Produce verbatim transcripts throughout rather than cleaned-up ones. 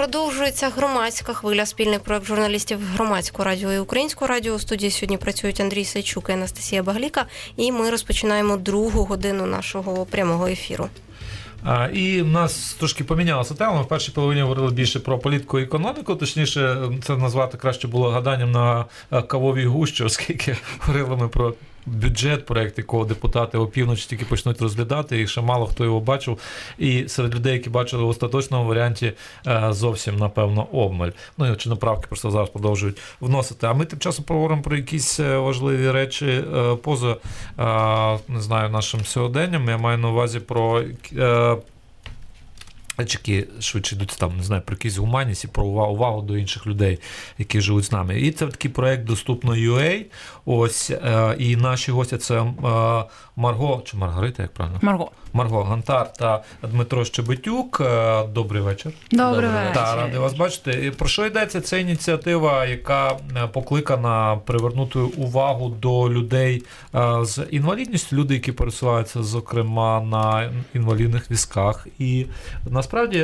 Продовжується громадська хвиля, спільний проект журналістів Громадського радіо і Українського радіо. У студії сьогодні працюють Андрій Сайчук і Анастасія Багліка. І ми розпочинаємо другу годину нашого прямого ефіру. А, і в нас трошки помінялася тема. Ми в першій половині говорили більше про політику і економіку, точніше, це назвати краще було гаданням на кавовій гущі, оскільки говорили ми про бюджет, проєкт, якого депутати опівночі тільки почнуть розглядати, і ще мало хто його бачив. І серед людей, які бачили в остаточному варіанті, зовсім, напевно, обмаль. Ну, і чиноправки просто зараз продовжують вносити. А ми тим часом поговоримо про якісь важливі речі поза, не знаю, нашим сьогоденням. Я маю на увазі про речі, які швидше йдуть там, не знаю, про якісь гуманність і про увагу, увагу до інших людей, які живуть з нами. І це такий проєкт «Доступно.ua». Ось, е, і наші гості – це е, Марго, чи Маргарита, як правильно? Марго. Марго Гантар та Дмитро Щебетюк. Добрий вечір. Добрий вечір. Так, радий вас бачити. Про що йдеться? Це ініціатива, яка покликана привернути увагу до людей з інвалідністю, люди, які пересуваються, зокрема, на інвалідних візках. І насправді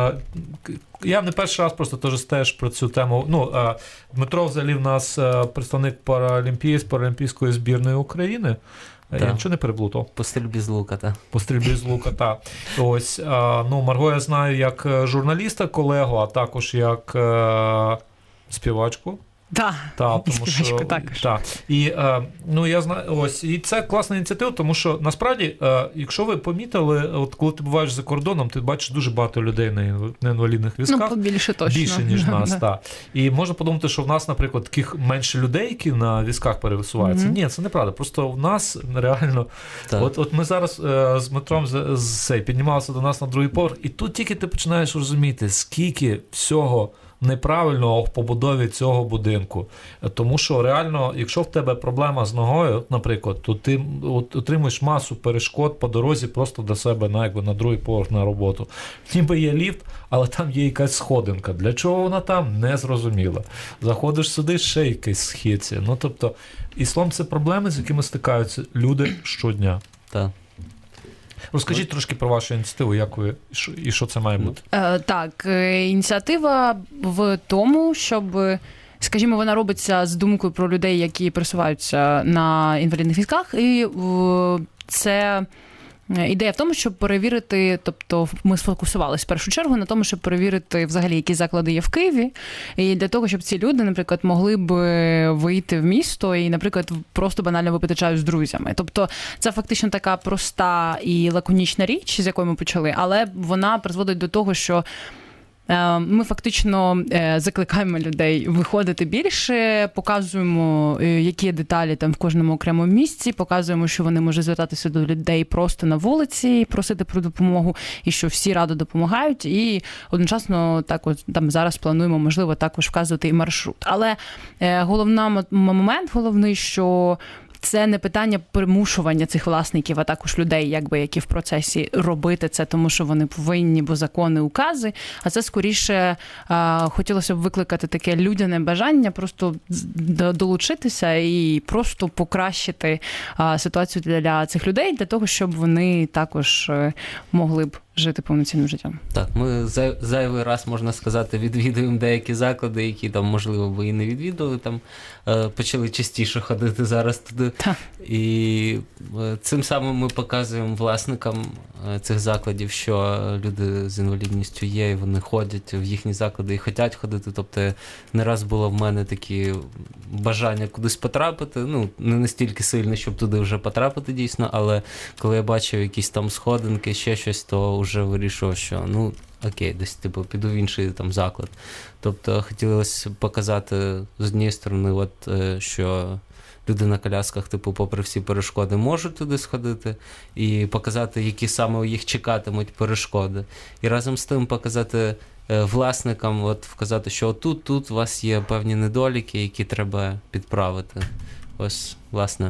я не перший раз просто теж теж про цю тему. Ну, Дмитро взагалі в нас представник паралімпії з паралімпійської збірної України. Так. Я нічого не переплутав. По стрільбі з лука, так. По стрільбі з лука, так. Ось, ну, Марго я знаю як журналіста, колегу, а також як е, співачку. Так, та, і співачку також. Та. І, е, ну, я знаю, ось, і це класна ініціатива, тому що, насправді, е, якщо ви помітили, от коли ти буваєш за кордоном, ти бачиш дуже багато людей на, на інвалідних візках. Ну, побільше точно. Більше, ніж нас, так. І можна подумати, що в нас, наприклад, таких менше людей, які на візках пересуваються. Mm-hmm. Ні, це неправда. Просто в нас реально... От, от ми зараз е, з Дмитром з, з, піднімалися до нас на другий поверх, і тут тільки ти починаєш розуміти, скільки всього неправильного в побудові цього будинку. Тому що реально, якщо в тебе проблема з ногою, наприклад, то ти отримуєш масу перешкод по дорозі просто до себе на, якби, на другий поверх на роботу. Ніби є ліфт, але там є якась сходинка. Для чого вона там? Не зрозуміло. Заходиш сюди, ще якась східця. Ну, тобто, і словом, це проблеми, з якими стикаються люди щодня. Так. Розкажіть трошки про вашу ініціативу, як ви, і що це має бути? Е, так, ініціатива в тому, щоб, скажімо, вона робиться з думкою про людей, які пересуваються на інвалідних візках, і це... Ідея в тому, щоб перевірити, тобто ми сфокусувалися в першу чергу на тому, щоб перевірити взагалі, які заклади є в Києві, і для того, щоб ці люди, наприклад, могли б вийти в місто і, наприклад, просто банально випити чаю з друзями. Тобто це фактично така проста і лаконічна річ, з якої ми почали, але вона призводить до того, що ми фактично закликаємо людей виходити більше, показуємо, які є деталі там в кожному окремому місці, показуємо, що вони можуть звертатися до людей просто на вулиці, просити про допомогу, і що всі радо допомагають, і одночасно так от, там зараз плануємо, можливо, також вказувати і маршрут. Але головний момент, головний, що це не питання примушування цих власників, а також людей, якби, які в процесі робити це, тому що вони повинні, бо закони, укази, а це скоріше а, хотілося б викликати таке людяне бажання просто долучитися і просто покращити а, ситуацію для цих людей, для того, щоб вони також могли б жити повноцінним життям. Так, ми зайвий раз, можна сказати, відвідуємо деякі заклади, які там, можливо, ви і не відвідували, там почали частіше ходити зараз туди. Так. І цим самим ми показуємо власникам цих закладів, що люди з інвалідністю є, і вони ходять в їхні заклади і хочуть ходити. Тобто не раз було в мене такі бажання кудись потрапити, ну, не настільки сильно, щоб туди вже потрапити дійсно, але коли я бачив якісь там сходинки, ще щось, то вже вирішив, що ну окей, десь типу піду в інший там заклад. Тобто хотілося показати з однієї сторони, от, що люди на колясках, типу, попри всі перешкоди, можуть туди сходити, і показати, які саме їх чекатимуть перешкоди. І разом з тим показати власникам, от вказати, що тут, тут у вас є певні недоліки, які треба підправити. Ось, власне.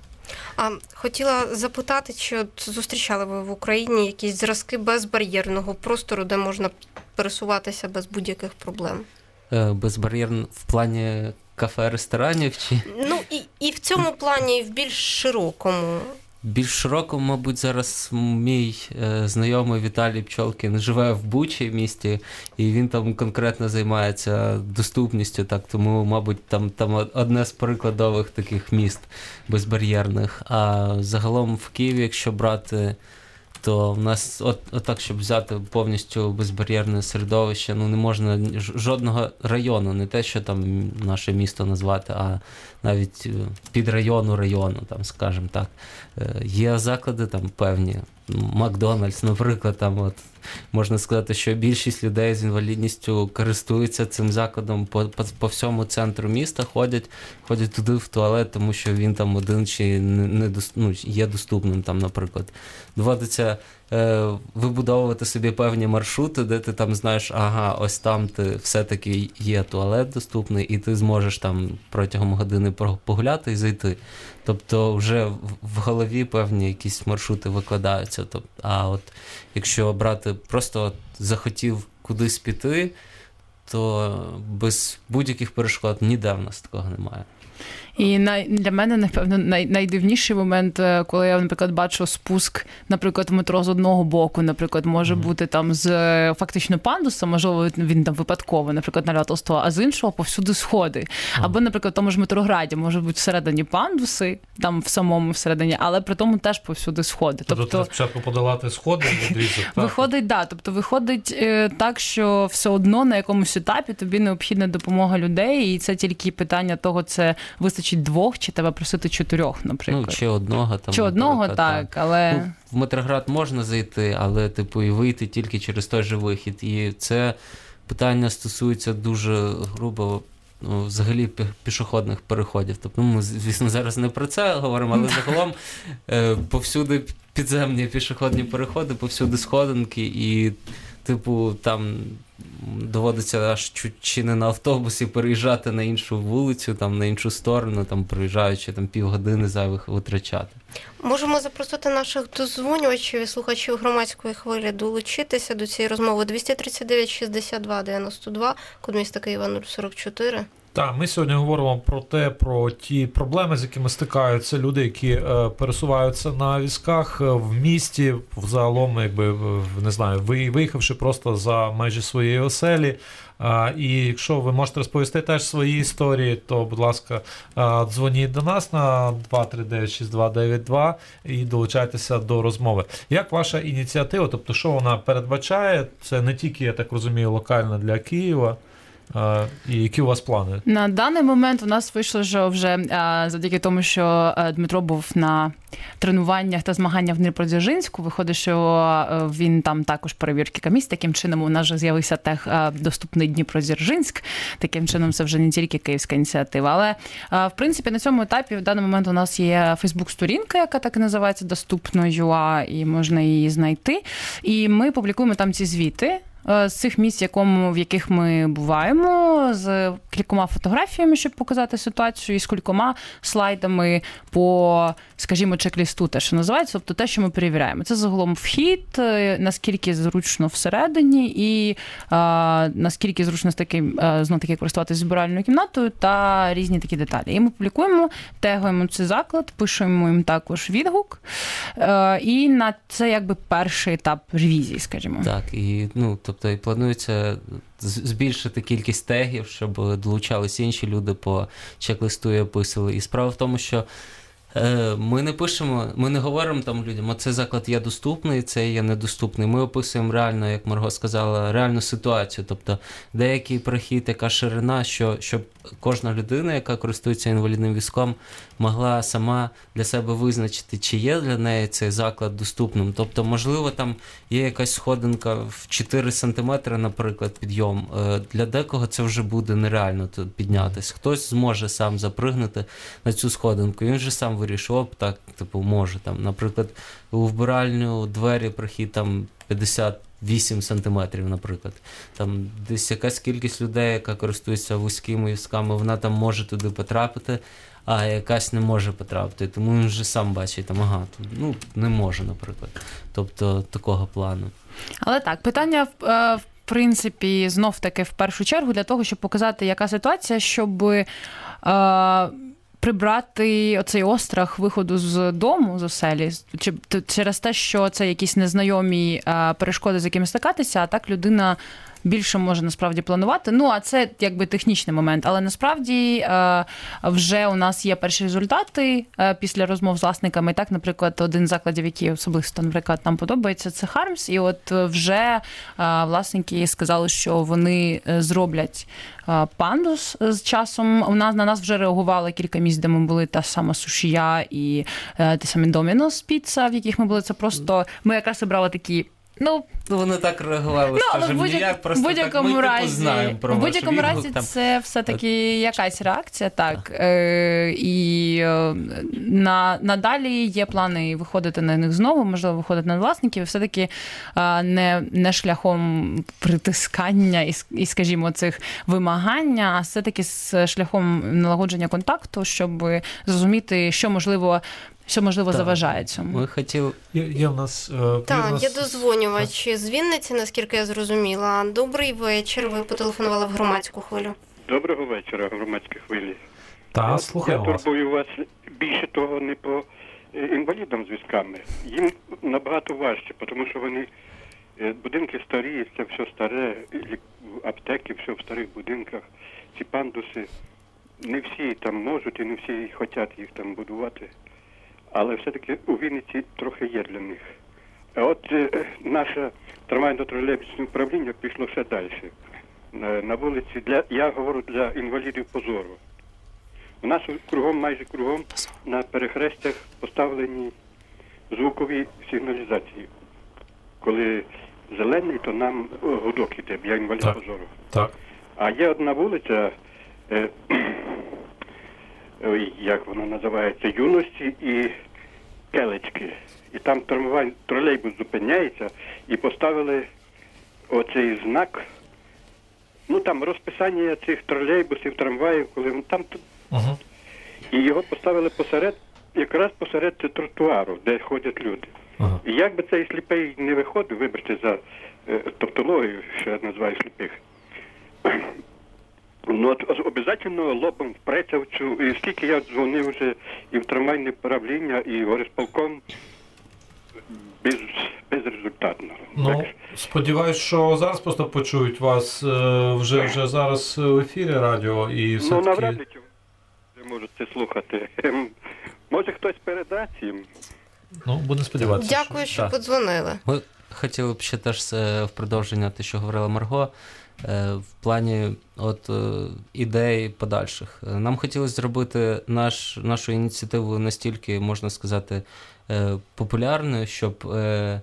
А хотіла запитати, чи от зустрічали ви в Україні якісь зразки безбар'єрного простору, де можна пересуватися без будь-яких проблем? Безбар'єрно в плані кафе, ресторанів чи? Ну, і, і в цьому плані, і в більш широкому. Більш широко, мабуть, зараз мій е, знайомий Віталій Пчолкін живе в Бучі місті, і він там конкретно займається доступністю, так, тому, мабуть, там, там одне з прикладових таких міст безбар'єрних. А загалом в Києві, якщо брати, то в нас, от, от так, щоб взяти повністю безбар'єрне середовище, ну не можна жодного району, не те, що там наше місто назвати, а навіть підрайону району, там, скажімо так. Є заклади там певні, Макдональдс, наприклад, там от можна сказати, що більшість людей з інвалідністю користуються цим закладом по, по, по всьому центру міста, ходять, ходять туди в туалет, тому що він там один чи не, не ну, є доступним, там, наприклад. Доводиться е, вибудовувати собі певні маршрути, де ти там знаєш, ага, ось там ти все-таки є туалет доступний, і ти зможеш там протягом години погуляти і зайти. Тобто вже в голові певні якісь маршрути викладаються. Тобто, а от якщо брати просто от захотів кудись піти, то без будь-яких перешкод ніде в нас такого немає. І най, для мене, напевно, най, найдивніший момент, коли я, наприклад, бачу спуск, наприклад, в метро з одного боку, наприклад, може mm-hmm. бути там з фактично пандуса, можливо, він там випадково, наприклад, наляторство, а з іншого повсюди сходи. Mm-hmm. Або, наприклад, в тому ж Метрограді може бути всередині пандуси, там в самому всередині, але при тому теж повсюди сходи. Тобто, тобто треба спочатку подолати сходи і відрізок, так? Виходить, да, тобто виходить е, так, що все одно на якомусь етапі тобі необхідна допомога людей, і це тільки питання того, це вистачить двох, чи тебе просити чотирьох, наприклад. Ну, чи одного. Там, чи одного, так, так, але... Ну, в Метроград можна зайти, але, типу, і вийти тільки через той же вихід. І це питання стосується дуже грубо, ну, взагалі пішохідних переходів. Тобто, ну, ми, звісно, зараз не про це говоримо, але загалом е, повсюди підземні пішохідні переходи, повсюди сходинки, і, типу, там доводиться аж чи не на автобусі переїжджати на іншу вулицю, там, на іншу сторону, там, проїжджаючи там, півгодини зайвих витрачати. Можемо запросити наших дозвонювачів і слухачів громадської хвилі долучитися до цієї розмови. двісті тридцять дев'ять шістдесят два дев'яносто два, код міста Києва нуль сорок чотири. Так, ми сьогодні говоримо про те, про ті проблеми, з якими стикаються люди, які е, пересуваються на візках в місті, взагалом, якби, не знаю, виїхавши просто за межі своєї оселі. А, і якщо ви можете розповісти теж свої історії, то, будь ласка, а, дзвоніть до нас на два три дев'ять шість два дев'ять два і долучайтеся до розмови. Як ваша ініціатива, тобто що вона передбачає? Це не тільки, я так розумію, локально для Києва. Uh, і які у вас плани? На даний момент у нас вийшло що вже uh, завдяки тому, що uh, Дмитро був на тренуваннях та змаганнях в Дніпродзержинську. Виходить, що uh, він там також перевірив кілька місць. Таким чином у нас вже з'явився тех uh, доступний Дніпродзержинськ. Таким чином це вже не тільки київська ініціатива. Але, uh, в принципі, на цьому етапі в даний момент у нас є Фейсбук-сторінка, яка так і називається «Доступно.ua», і можна її знайти. І ми публікуємо там ці звіти з цих місць, якому, в яких ми буваємо, з кількома фотографіями, щоб показати ситуацію, і з кількома слайдами по, скажімо, чек-лісту, те, що називається, тобто те, що ми перевіряємо. Це загалом вхід, наскільки зручно всередині, і а, наскільки зручно знов таки користуватися збиральною кімнатою та різні такі деталі. І ми публікуємо, тегуємо цей заклад, пишемо їм також відгук, а, і на це якби перший етап ревізії, скажімо. Так, і, ну, тобто і планується збільшити кількість тегів, щоб долучалися інші люди по чек-листу і описували. І справа в тому, що е, ми не пишемо, ми не говоримо там людям, а цей заклад є доступний, цей є недоступний. Ми описуємо реально, як Марго сказала, реальну ситуацію. Тобто деякий прохід, яка ширина, що, щоб кожна людина, яка користується інвалідним візком, могла сама для себе визначити, чи є для неї цей заклад доступним. Тобто, можливо, там є якась сходинка в чотири сантиметри, наприклад, підйом. Для декого це вже буде нереально піднятися. Хтось зможе сам запригнути на цю сходинку. Він вже сам вирішив, так, типу, може. Там, наприклад, у вбиральню двері прохід там п'ятдесят вісім сантиметрів, наприклад. Там десь якась кількість людей, яка користується вузькими візками, вона там може туди потрапити, а якась не може потрапити. Тому він вже сам бачить, там, ага, ну, не може, наприклад. Тобто, такого плану. Але так, питання, в принципі, знов-таки, в першу чергу, для того, щоб показати, яка ситуація, щоб... прибрати оцей острах виходу з дому, з оселі, чи, через те, що це якісь незнайомі е, перешкоди, з якими стикатися, а так людина більше може насправді планувати. Ну, а це якби технічний момент. Але насправді е, вже у нас є перші результати е, після розмов з власниками. Так, наприклад, один з закладів, який особисто, наприклад, нам подобається, це Хармс. І от вже е, власники сказали, що вони зроблять е, пандус з часом. У нас, на нас вже реагували кілька місць, де ми були, та сама Сушія і е, ті самі Домінос Піца, в яких ми були. Це просто, ми якраз обрали такі, ну, вони так реагували, ну, скажімо, будь- ніяк, просто будь-якому так ми разі, типу знаємо про в будь-якому ваш разі відгук, там. це все-таки якась реакція, так. Е, і е, на, надалі є плани виходити на них знову, можливо, виходити на власників, і все-таки е, не, не шляхом притискання і, і, скажімо, цих вимагання, а все-таки з шляхом налагодження контакту, щоб зрозуміти, що можливо що, можливо, Так. заважає цьому. Ми хотіли... Є, є в нас... Е, є в Так, нас... є дозвонювач з Вінниці, наскільки я зрозуміла. Добрий вечір, ви потелефонували в громадську хвилю. Доброго вечора, громадські хвилі. Та, Я, слухаємо я вас. турбую вас більше того не по е, інвалідам з візками. Їм набагато важче, тому що вони, е, будинки старі, це все старе, лі- аптеки, все в старих будинках, ці пандуси. Не всі там можуть і не всі хочуть їх там будувати. Але все-таки у Вінниці трохи є для них. А от е, наше трамвайно-тролейбусне управління пішло ще далі. На, на вулиці, для, я говорю для інвалідів по зору. У нас кругом, майже кругом, на перехрестях поставлені звукові сигналізації. Коли зелений, то нам о, гудок іде, я інвалід Так. по зору. Так. А є одна вулиця, е, ой, як вона називається, Юності і Келечки. І там трамвай, тролейбус зупиняється і поставили оцей знак. Ну там розписання цих тролейбусів, трамваїв, коли вони там. Угу. І його поставили посеред, якраз посеред тротуару, де ходять люди. Ага. І як би цей сліпий не виходив, вибачте за е, тавтологію, що я називаю сліпих, ну от обов'язково лобом впреться в цю, і скільки я дзвонив вже і в трамвайне правління, і в горисполком, без, безрезультатно. Ну, Так. сподіваюсь, що зараз просто почують вас е, вже, вже зараз в ефірі радіо і Ну, все-таки... навряд ли ви можете слухати. Ем, Може хтось передасть їм? Ну, будемо сподіватися. Дякую, що Так. подзвонили. Ми хотіли б ще теж е, в продовження те, що говорила Марго, е, в плані от, е, ідей подальших. Е, Нам хотілося зробити наш, нашу ініціативу настільки, можна сказати, е, популярною, щоб е,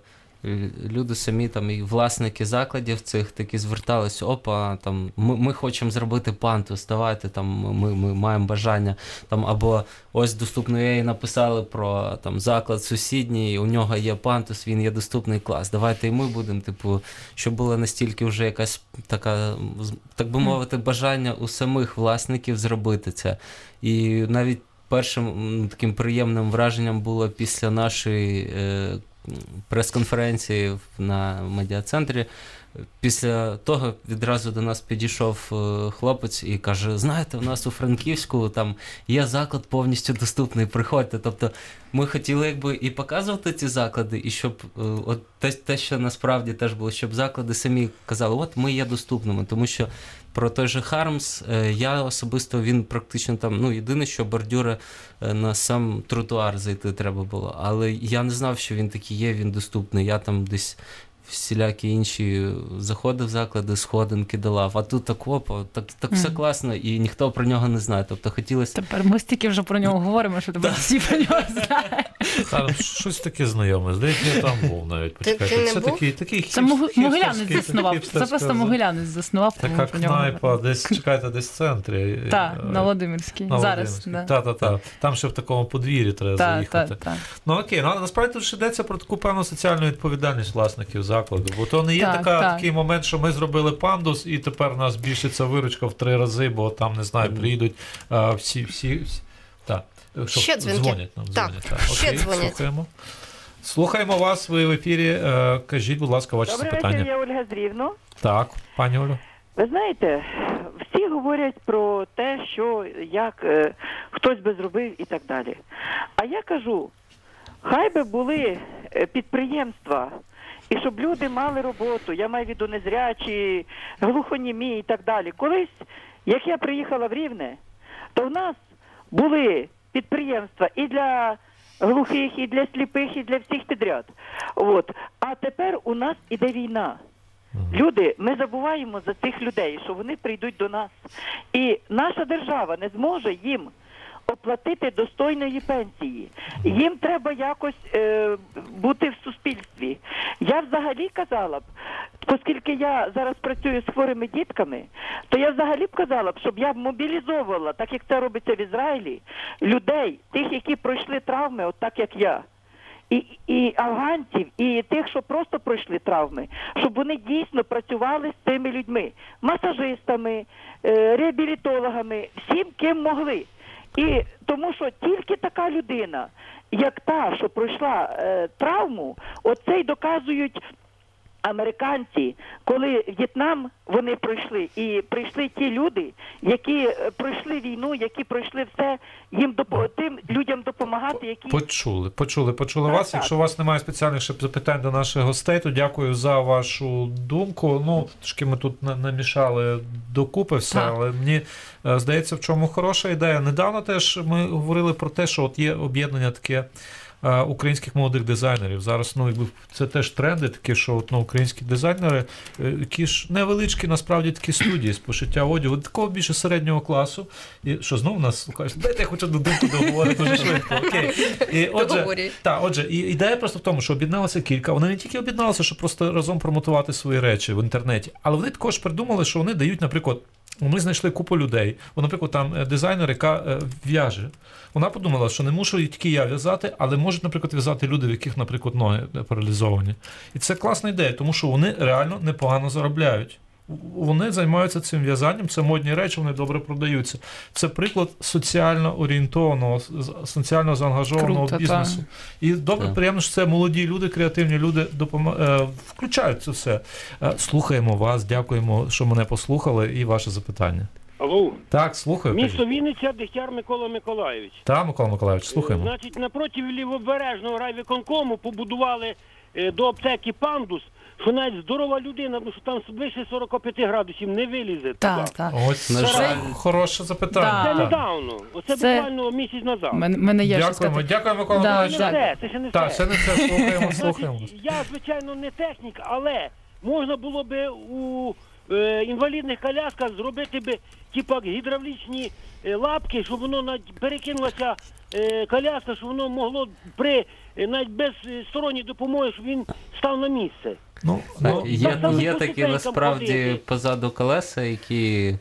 люди самі там і власники закладів цих такі зверталися, опа, там ми, ми хочемо зробити пандус, давайте там ми, ми маємо бажання там, або ось доступно.ua написали про там заклад сусідній, у нього є пандус, він є доступний клас. Давайте і ми будемо, типу, щоб була настільки вже якась така, так би мовити, бажання у самих власників зробити це. І навіть першим таким приємним враженням було після нашої е, прес-конференції на медіа-центрі. Після того відразу до нас підійшов хлопець і каже, знаєте, у нас у Франківську там є заклад повністю доступний, приходьте. Тобто ми хотіли якби і показувати ці заклади, і щоб от те, те, що насправді теж було, щоб заклади самі казали, от ми є доступними, тому що про той же Хармс, я особисто, він практично там, ну, єдине, що бордюри на сам тротуар зайти треба було, але я не знав, що він такий є, він доступний, я там десь всілякі інші заходив в заклади, сходинки долав, а тут так опа, так, так все класно, і ніхто про нього не знає. Тобто хотілося... Тепер ми стільки вже про нього говоримо, що тепер всі про нього знають. Та, щось таке знайоме. Здається, я там був навіть. Почекайте. ти не Це був? такий, такий Це хіп- Мог- Могилянець хіпстерський- заснував. Це хіпстерська просто зона. Могилянець заснував. тому Така про нього кнайпа, говоримо. десь, чекайте, десь в центрі. Так, Е, на Володимирській. на Зараз. Володимирській. Та-та-та. Там ще в такому подвір'ї треба Так, заїхати. так, так. Ну окей, ну, але насправді тут ж йдеться про таку певну соціальну відповідальність власників закладу. Бо то не є Так, така, так. такий момент, що ми зробили пандус, і тепер у нас збільшиться виручка в три рази, бо там, не знаю, приїдуть а, всі, всі, всі. Так. Що, Ще дзвінки. Дзвонять нам, Так, дзвонять. Так, ще окей, дзвонять. слухаємо. Слухаємо вас, ви в ефірі. Е, Кажіть, будь ласка, ваші Добрий запитання. вечір, я Ольга Зрівно. Так, пані Олю. Ви знаєте, всі говорять про те, що як е, хтось би зробив і так далі. А я кажу, хай би були підприємства, і щоб люди мали роботу, я маю в виду незрячі, глухонімі і так далі. Колись, як я приїхала в Рівне, то в нас були підприємства і для глухих, і для сліпих, і для всіх підряд. От. А тепер у нас іде війна. Люди, ми забуваємо за цих людей, що вони прийдуть до нас. І наша держава не зможе їм оплатити достойної пенсії. Їм треба якось е, бути в суспільстві. Я взагалі казала б, оскільки я зараз працюю з хворими дітками, то я взагалі б казала б, щоб я б мобілізовувала, так як це робиться в Ізраїлі, людей, тих, які пройшли травми, от так як я. І, і афганців, і тих, що просто пройшли травми, щоб вони дійсно працювали з цими людьми, масажистами, е, реабілітологами, всім, ким могли. І тому що тільки така людина, як та, що пройшла е, травму, оце й доказують американці, коли В'єтнам вони пройшли, і прийшли ті люди, які пройшли війну, які пройшли все, їм доп... тим людям допомагати, які... Почули, почули, почули так, вас. так. Якщо у вас немає спеціальних ще запитань до наших гостей, то дякую за вашу думку. Ну, трошки ми тут намішали докупи все, так. Але мені здається, в чому хороша ідея. Недавно теж ми говорили про те, що от є об'єднання таке українських молодих дизайнерів. Зараз, ну, якби це теж тренди такі, що от, ну, українські дизайнери, які ж невеличкі, насправді, такі студії з пошиття одягу, такого більше середнього класу. І що, знову нас слухаєш? Дайте я хочу одну думку договорити дуже швидко. Окей. І, отже, та, отже, і ідея просто в тому, що об'єдналося кілька. Вони не тільки об'єдналися, щоб просто разом промотувати свої речі в інтернеті, але вони також придумали, що вони дають, наприклад, ми знайшли купу людей. О, наприклад, там дизайнер, яка в'яже. Вона подумала, що не мушу тільки я в'язати, але можуть, наприклад, в'язати люди, в яких, наприклад, ноги паралізовані. І це класна ідея, тому що вони реально непогано заробляють. Вони займаються цим в'язанням, це модні речі, вони добре продаються. Це приклад соціально орієнтованого, соціально заангажованого Круто, бізнесу. Та. І добре, та. Приємно, що це молоді люди, креативні люди допом... включають це все. Слухаємо вас, дякуємо, що мене послухали, і ваше запитання. Алло. Так, слухаю. Місто Вінниця, Дегтяр Микола Миколайович. Так, Микола Миколайович, слухаємо. Значить, напроти Лівобережного райвиконкому побудували е, до аптеки пандус, що навіть здорова людина, ну що там вище сорок п'ять градусів не вилізе. Так, так. Ось це хороше запитання. Це недавно. Оце це... буквально місяць назад. Мен, мене є Дякуємо, дякуємо, Микола да, Миколайович. Це, це, це ще не так, все. Це не це, слухаємо, слухаємо. Значить, я, звичайно, не технік, але можна було би у е, інвалідних колясках зробити би типа гідравлічні е, лапки, щоб воно на, перекинулася е, коляска, щоб воно могло при е, навіть без е, сторонньої допомоги, щоб він став на місце. Ну, ну, є, є такі насправді позаду колеса, які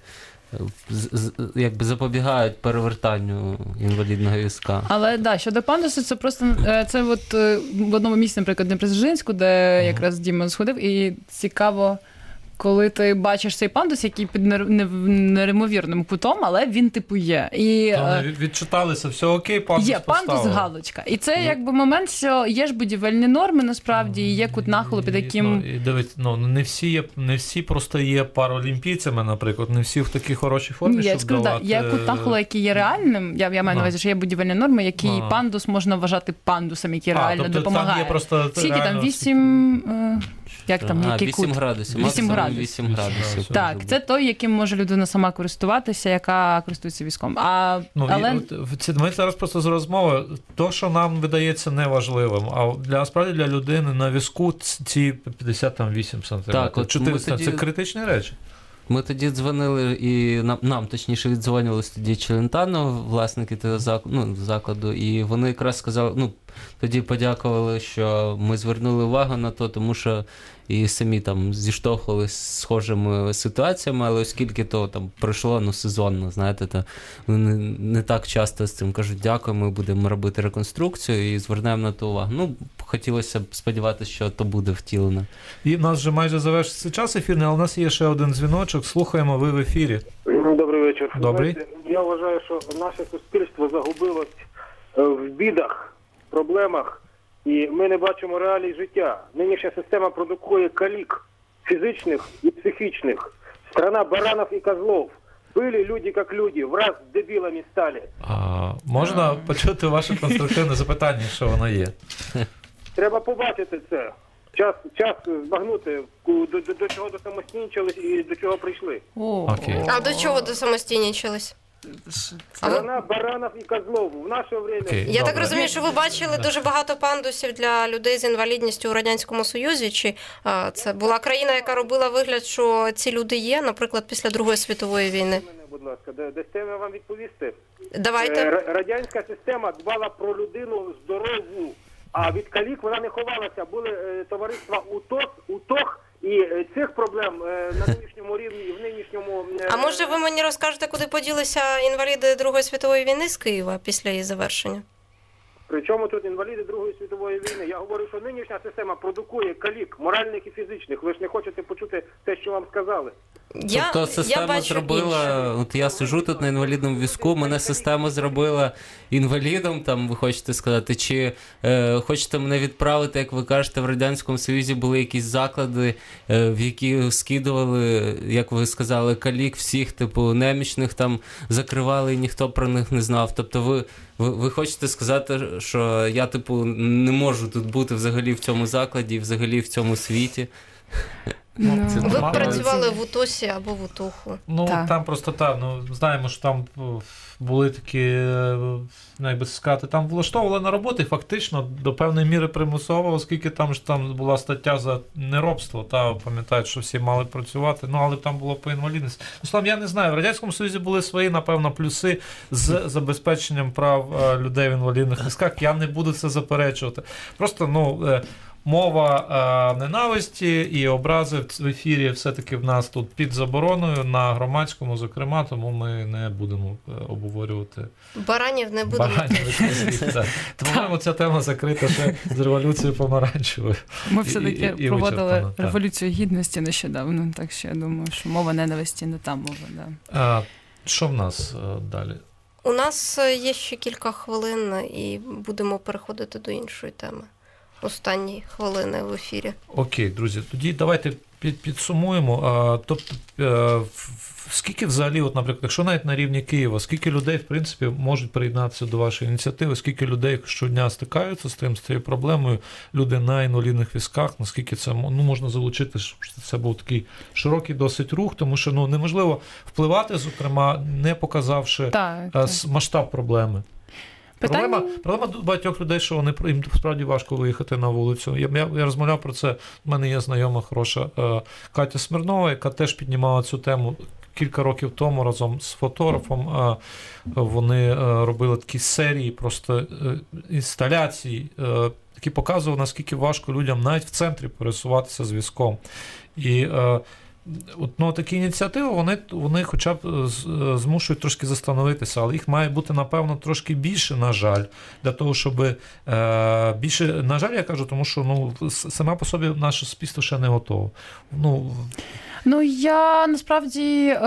якби запобігають перевертанню інвалідного візка. Але да, щодо пандусу, це просто це от в одному місці, наприклад, Днепродзержинську, де якраз Діма сходив, і цікаво, коли ти бачиш цей пандус, який під неймовірним кутом, але він типу є. І вони відчиталися, все окей, пандус є поставили. Пандус галочка. І це якби момент, що є ж будівельні норми, насправді, і є кут нахилу, під яким... Ну, і дивіться, ну, не всі є, не всі просто є паралімпійцями, наприклад, не всі в такій хорошій формі, Ні, щоб скажу, давати... Є кут нахилу, який є реальним, я, я маю на увазі, що є будівельні норми, які а. пандус можна вважати пандусом, який а, реально тобто допомагає. Там є просто Скільки реально... там, вісім... Як там, а, який вісім кут? градусів. вісім градусів. вісім градусів. Так, це той, яким може людина сама користуватися, яка користується візком. А, ну, але... Ми зараз просто з розмови, то, що нам видається неважливим, а для, справді для людини на візку ці п'ятдесят вісім сантиметрів. Так, чотириста, тоді... Це критичні речі. Ми тоді дзвонили, і нам, нам точніше, віддзвонювали тоді Челентано, власники того закладу, ну, закладу, і вони якраз сказали, ну, тоді подякували, що ми звернули увагу на то, тому що і самі там зіштовхувалися з схожими ситуаціями, але оскільки то там пройшло, ну, сезонно, знаєте, то вони не так часто з цим кажуть, дякую, ми будемо робити реконструкцію і звернемо на то увагу. Ну, хотілося б сподіватися, що то буде втілено. І в нас вже майже завершиться час ефірний, але у нас є ще один дзвіночок. Слухаємо, ви в ефірі. Добрий вечір. Добрий. Знаєте, я вважаю, що наше суспільство загубилось в бідах, проблемах, і ми не бачимо реалій життя. Нинішня система продукує калік фізичних і психічних. Страна баранів і козлов. Были люди как люди, в раз дебилами стали. А, можна почути ваше конструктивне запитання, що воно є? Треба побачити це. Час, час збагнути, до, до, до чого досамостійничались і до чого прийшли. Окей. А до чого досамостійничались? Страна баранів і козлов в наше время. Окей. Я Добре. так розумію, що ви бачили дуже багато пандусів для людей з інвалідністю у Радянському Союзі, чи а, це була країна, яка робила вигляд, що ці люди є, наприклад, після Другої світової війни? Мене, будь ласка, дасте вам відповісти. Давайте. Е, Радянська система дбала про людину здорову, а від калік вона не ховалася. Були е, товариства УТОС, УТОХ, і е, цих проблем е, на нинішньому рівні і в нинішньому... Е, А може ви мені розкажете, куди поділися інваліди Другої світової війни з Києва після її завершення? Причому тут інваліди Другої світової війни? Я говорю, що нинішня система продукує калік, моральних і фізичних. Ви ж не хочете почути те, що вам сказали. Я, тобто система я бачу зробила, інше. от я сиджу тут на інвалідному візку, мене система зробила інвалідом, там ви хочете сказати, чи е, хочете мене відправити, як ви кажете, в Радянському Союзі були якісь заклади, е, в які скидували, як ви сказали, калік всіх, типу, немічних там закривали і ніхто про них не знав. Тобто ви, ви, ви хочете сказати, що я, типу, не можу тут бути взагалі в цьому закладі, взагалі в цьому світі? Ну, Це Ви нормально. працювали в УТОСі або в УТОХу. Ну, Так. там просто так, ну, знаємо, що там о, були такі, е, ну, як би сказати, там влаштовували на роботи фактично до певної міри примусово, оскільки там ж там була стаття за неробство, та пам'ятають, що всі мали працювати, ну, але там було по інвалідності. Ну, там, я не знаю, в Радянському Союзі були свої, напевно, плюси з забезпеченням прав е, людей в інвалідних візках, я не буду це заперечувати. Просто, ну, е, мова е, ненависті і образи в ефірі все-таки в нас тут під забороною, на громадському, зокрема, тому ми не будемо е, обговорювати Баранів не будемо. баранів. Тому ця тема закрита ще з революцією помаранчевою. Ми І- все-таки і- і проводили вичерпано, так. Революцію Гідності нещодавно, так що я думаю, що мова ненависті не та мова. Да. А, що в нас е, далі? У нас є ще кілька хвилин і будемо переходити до іншої теми. Останні хвилини в ефірі. Окей, друзі, тоді давайте під, підсумуємо. А, тобто, е, в- скільки взагалі, от, наприклад, якщо навіть на рівні Києва, скільки людей, в принципі, можуть приєднатися до вашої ініціативи, скільки людей щодня стикаються з тим, з цією проблемою, люди на інвалідних візках, наскільки це ну, можна залучити, щоб це був такий широкий досить рух, тому що ну, неможливо впливати, зокрема, не показавши Так, е, так. с- масштаб проблеми. Питання- Проблема, проблема багатьох людей, що вони їм справді важко виїхати на вулицю. Я, я, я розмовляв про це. У мене є знайома хороша е, Катя Смирнова, яка теж піднімала цю тему кілька років тому разом з фотографом. Е, вони е, робили такі серії просто е, інсталяцій, е, які показували, наскільки важко людям навіть в центрі пересуватися з візком. І е, От, ну, такі ініціативи, вони, вони хоча б з- змушують трошки застановитися, але їх має бути, напевно, трошки більше, на жаль, для того, щоб е, більше, на жаль, я кажу, тому що ну, с- сама по собі наше суспільство ще не готове. Ну, Ну, я насправді е,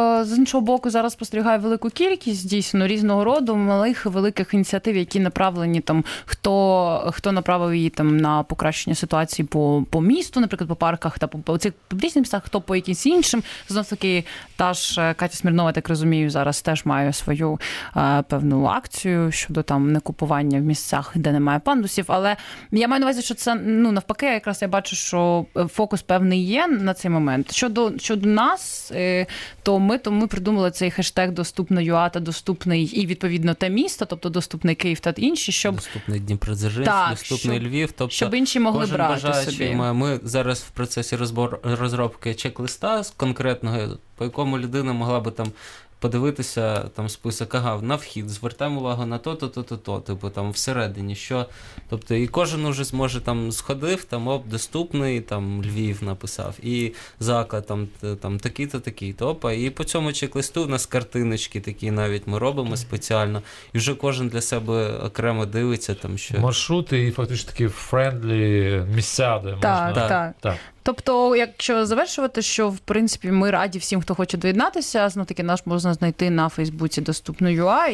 з іншого боку зараз спостерігаю велику кількість дійсно різного роду малих і великих ініціатив, які направлені там, хто, хто направив її там на покращення ситуації по, по місту, наприклад, по парках та по, по цих публічних містах, хто по якимось іншим. Знов таки, та ж Катя Смірнова, так розумію, зараз теж має свою е, певну акцію щодо там некупування в місцях, де немає пандусів. Але я маю на увазі, що це ну навпаки, якраз я бачу, що фокус певний є на цей момент. Щодо, щодо нас, то ми, то ми придумали цей хештег «Доступно.ua» та «Доступний» і, відповідно, те місто, тобто «Доступний Київ» та інші, щоб... Доступний Дніпродзержинськ, Так, доступний щоб- Львів. Тобто щоб інші могли кожен брати бажаючий собі. має- Ми зараз в процесі розбор, розробки чек-листа з конкретного, по якому людина могла би там подивитися там список, ага, на вхід, звертаємо увагу на то, то, то, то, то, типу там всередині, що, тобто і кожен уже зможе там сходив, там оп, доступний, там Львів написав, і заклад там, т- там такий-то, такий-то, опа, і по цьому чек-листу у нас картиночки такі навіть ми робимо спеціально, і вже кожен для себе окремо дивиться там, що... маршрути і фактично такі френдлі місця, де Так, можна... так. так. Тобто, якщо завершувати, що в принципі ми раді всім, хто хоче доєднатися, знов таки наш можна знайти на Фейсбуці «Доступно.ua»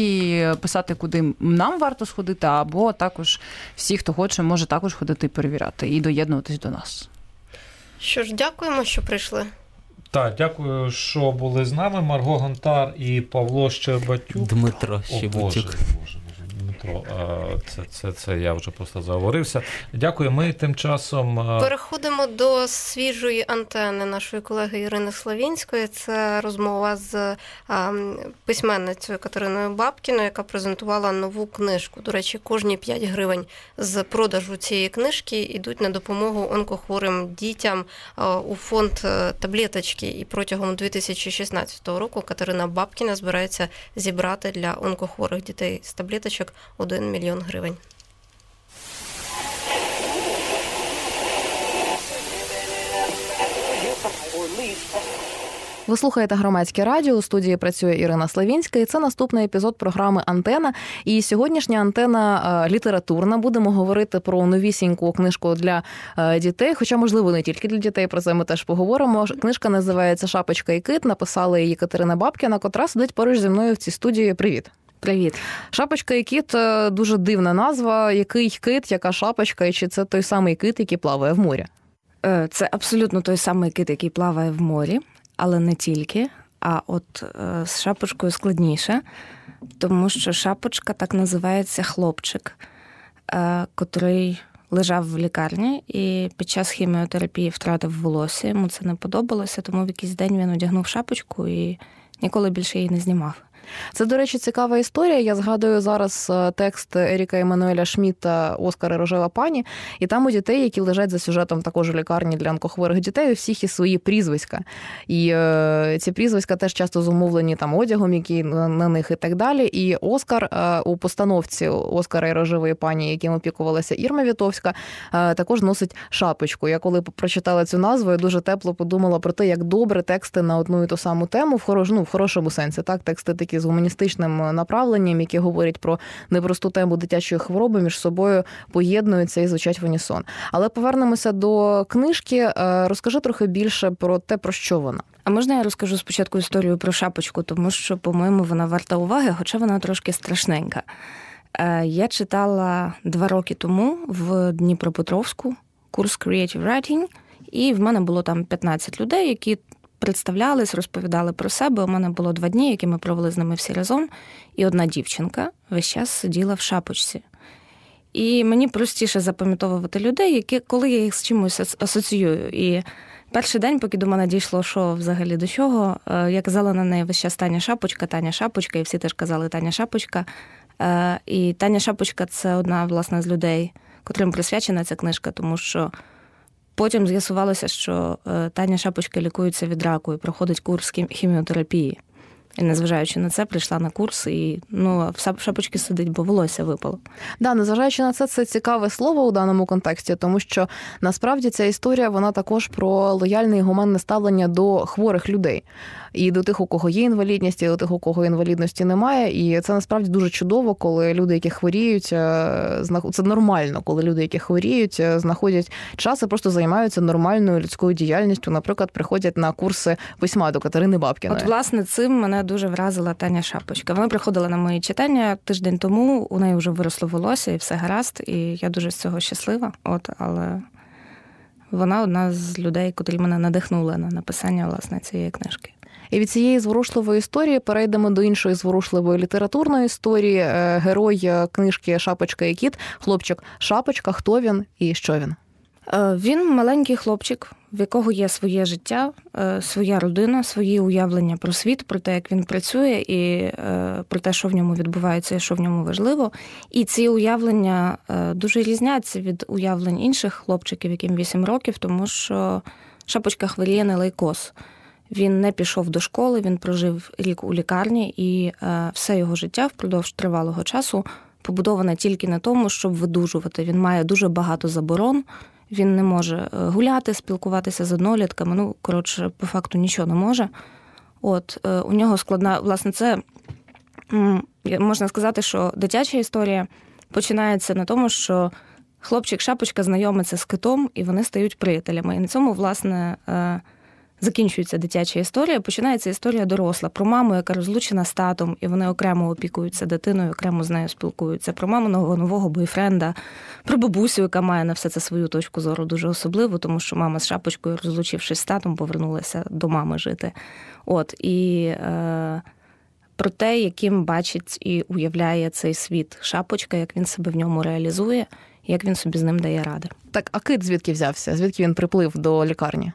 і писати, куди нам варто сходити, або також всі, хто хоче, може також ходити і перевіряти, і доєднуватись до нас. Що ж, дякуємо, що прийшли. Так, дякую, що були з нами. Марго Гонтар і Павло Щербатюк. Дмитро О, Щербатюк. Боже, Боже, Дмитро, це, це, це я вже просто заговорився. Дякую. Ми тим часом... Переходимо до свіжої антени нашої колеги Ірини Славінської. Це розмова з а, письменницею Катериною Бабкіною, яка презентувала нову книжку. До речі, кожні п'ять гривень з продажу цієї книжки йдуть на допомогу онкохворим дітям а, у фонд «Таблеточки». І протягом дві тисячі шістнадцятого року Катерина Бабкіна збирається зібрати для онкохворих дітей з таблеточок один мільйон гривень. Ви слухаєте Громадське радіо, у студії працює Ірина Славінська, і це наступний епізод програми «Антена». І сьогоднішня антена літературна. Будемо говорити про новісіньку книжку для дітей, хоча, можливо, не тільки для дітей, про це ми теж поговоримо. Книжка називається «Шапочка і кит», написала її Катерина Бабкіна, котра сидить поруч зі мною в цій студії. Привіт. Привіт. «Шапочка і кит» – дуже дивна назва. Який кит, яка шапочка, і чи це той самий кит, який плаває в морі? Це абсолютно той самий кит, який плаває в морі, але не тільки. А от з шапочкою складніше, тому що шапочка так називається хлопчик, котрий лежав в лікарні і під час хіміотерапії втратив волосся. Йому це не подобалося, тому в якийсь день він одягнув шапочку і ніколи більше її не знімав. Це, до речі, цікава історія. Я згадую зараз текст Еріка Еммануеля Шмідта «Оскар і рожева пані», і там у дітей, які лежать за сюжетом також у лікарні для онкохворих дітей, у всіх є свої прізвиська. І е, ці прізвиська теж часто зумовлені там одягом, який на, на них і так далі. І Оскар е, у постановці «Оскара і рожевої пані», яким опікувалася Ірма Вітовська, е, також носить шапочку. Я коли прочитала цю назву, я дуже тепло подумала про те, як добре тексти на одну і ту саму тему, в, хорош, ну, в хорошому сенсі, так, тексти такі з гуманістичним направленням, які говорять про непросту тему дитячої хвороби, між собою поєднуються і звучать в унісон. Але повернемося до книжки. Розкажи трохи більше про те, про що вона. А можна я розкажу спочатку історію про шапочку, тому що, по-моєму, вона варта уваги, хоча вона трошки страшненька. Я читала два роки тому в Дніпропетровську курс Creative Writing, і в мене було там п'ятнадцять людей, які представлялись, розповідали про себе. У мене було два дні, які ми провели з ними всі разом. І одна дівчинка весь час сиділа в шапочці. І мені простіше запам'ятовувати людей, які, коли я їх з чимось асоціюю. І перший день, поки до мене дійшло, що взагалі до чого, я казала на неї весь час Таня Шапочка, Таня Шапочка, і всі теж казали Таня Шапочка. І Таня Шапочка – це одна, власне, з людей, котрим присвячена ця книжка, тому що потім з'ясувалося, що Таня Шапочка лікується від раку і проходить курс хіміотерапії. І незважаючи на це, прийшла на курс і ну, в шапочці сидить, бо волосся випало. Да, незважаючи на це, це цікаве слово у даному контексті, тому що насправді ця історія, вона також про лояльне і гуманне ставлення до хворих людей. І до тих, у кого є інвалідність, і до тих, у кого інвалідності немає. І це насправді дуже чудово, коли люди, які хворіють, це нормально, коли люди, які хворіють, знаходять час і просто займаються нормальною людською діяльністю. Наприклад, приходять на курси письма до Катерини Бабкіної. От, власне, цим мене дуже вразила Таня Шапочка. Вона приходила на мої читання тиждень тому, у неї вже виросло волосся і все гаразд, і я дуже з цього щаслива. От, але вона одна з людей, котрі мене надихнули на написання, власне, цієї книжки. І від цієї зворушливої історії перейдемо до іншої зворушливої літературної історії. Герой книжки «Шапочка і кіт», хлопчик Шапочка. Хто він і що він? Він маленький хлопчик, в якого є своє життя, своя родина, свої уявлення про світ, про те, як він працює, і про те, що в ньому відбувається і що в ньому важливо. І ці уявлення дуже різняться від уявлень інших хлопчиків, яким вісім років, тому що Шапочка хворіє на лейкоз. Він не пішов до школи, він прожив рік у лікарні, і все його життя впродовж тривалого часу побудоване тільки на тому, щоб видужувати. Він має дуже багато заборон, він не може гуляти, спілкуватися з однолітками, ну, коротше, по факту нічого не може. От, у нього складна, власне, це, можна сказати, що дитяча історія починається на тому, що хлопчик Шапочка знайомиться з китом, і вони стають приятелями. І на цьому, власне, закінчується дитяча історія, починається історія доросла. Про маму, яка розлучена з татом, і вони окремо опікуються дитиною, окремо з нею спілкуються. Про маму нового, нового бойфренда, про бабусю, яка має на все це свою точку зору дуже особливу, тому що мама з Шапочкою, розлучившись з татом, повернулася до мами жити. От, і е, про те, яким бачить і уявляє цей світ Шапочка, як він себе в ньому реалізує, як він собі з ним дає ради. Так, а кит звідки взявся? Звідки він приплив до лікарні?